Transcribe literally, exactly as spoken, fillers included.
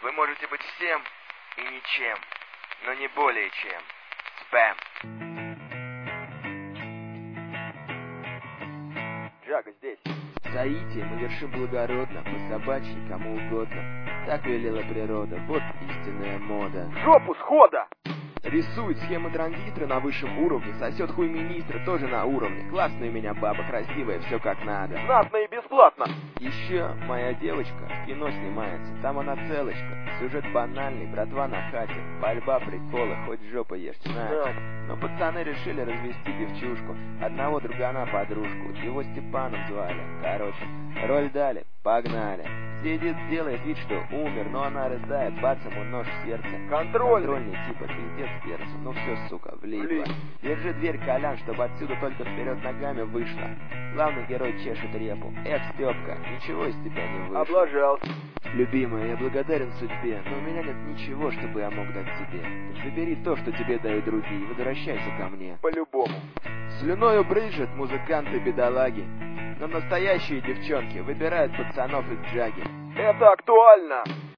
Вы можете быть всем и ничем, но не более чем. Спэм. Джага здесь. Соитие мы вершим благородно, по собачьи кому угодно. Так велела природа, вот истинная мода. В жопу схода! Рисует схемы транзитора на высшем уровне, сосет хуй министра тоже на уровне. Классная у меня баба, красивая, все как надо. Знатно и бесплатно. Еще моя девочка в кино снимается, там она целочка. Сюжет банальный, братва на хате. Борьба, приколы, хоть жопа ешь, знать. Но пацаны решили развести девчушку. Одного другана подружку, его Степаном звали. Короче, роль дали, погнали. Сидит, делает вид, что умер, но она рыдает, бац ему нож в сердце. Контрольный. Контрольный типа, пиздец перцу. Ну все, сука, влипла. Влип. Держи дверь, Колян, чтобы отсюда только вперед ногами вышло. Главный герой чешет репу. Эх, Степка, ничего из тебя не вышло. Облажался. Любимая, я благодарен судьбе, но у меня нет ничего, чтобы я мог дать тебе. Забери то, что тебе дают другие, и возвращайся ко мне. По-любому. Слюною брызжет музыканты-бедолаги, но настоящие девчонки выбирают пацанов из джаги. Это актуально.